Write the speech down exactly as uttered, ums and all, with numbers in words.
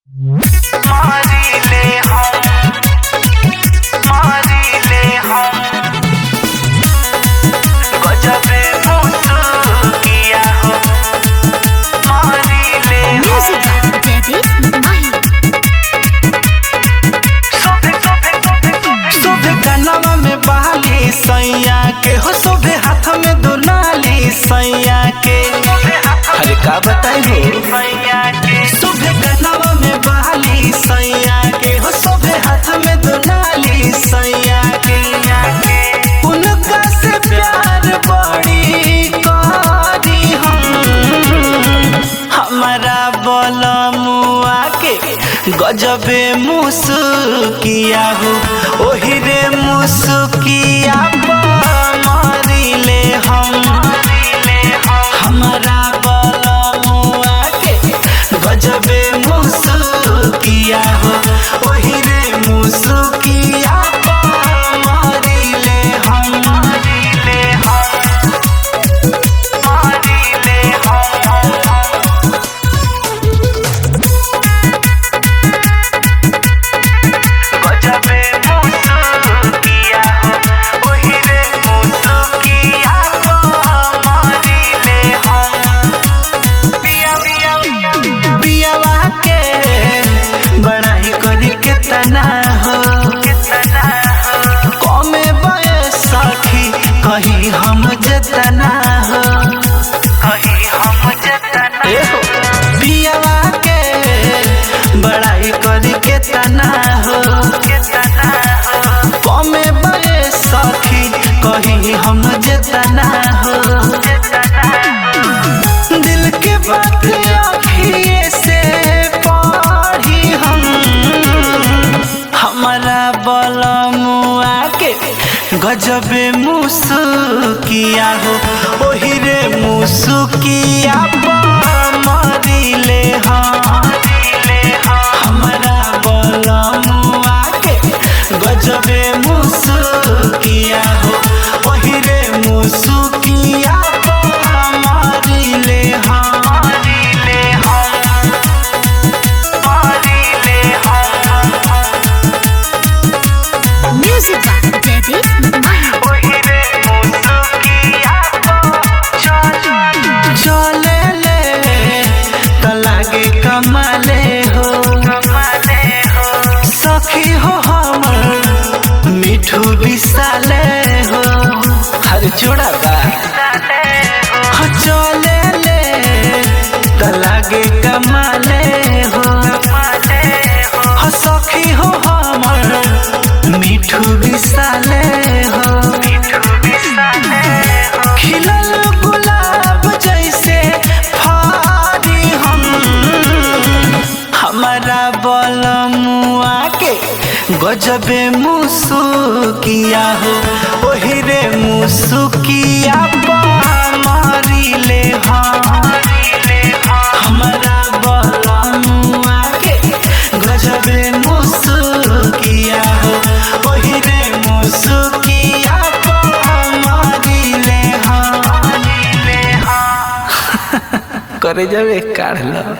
सैया के हो शोभे हाथ में दुनाली सैया के। अरे का बताई हो सैया के शोभे गनवा में बहाली सैया के हो शोभे हाथ में दुनाली सैया के। उनका से प्यार बड़ी करी हम हमारा बलमुआ के गजबे मुस्किया हो ओही रे मुस्किया मारिले हम हमारा बलमुआ के गजबे मुस्किया हो ओही रे मुस्किया मारिले हम मारिले हम मारिले हम कहीं हम जतना हो कहीं हम जतना पियावा के बड़ाई करी के तना हो कमे बड़े सखी कहीं हम जतना हो दिल के बात आँखिए से पढ़ी हम हमारा बलमुआ के गजबे मुस्किया हो ओही रे मुस्किया मारिले हम हमारा बलमुआ के गजबे मुस्किया हो ओही रे मुस्किया मारिले हम मारिले हम मारिले हम म्यूजिक कमाले हो कमाले हो सखी हो हमर मिठू बिसाले हो हर जोड़ा बा हो चले ले त लागे कमाले हो कमाले हो सखी हो हमर मिठू बिसाले हो मिठू बिसाले हो खिलल गुलाब जैसे हमारा बलमुआ के गजबे मुस्किया हो ओही रे मुस्किया मारिले हम हमारा बलमुआ के गजबे मुस्किया हो ओही रे मुस्किया मारिले हम करे जावे काढ़ लो।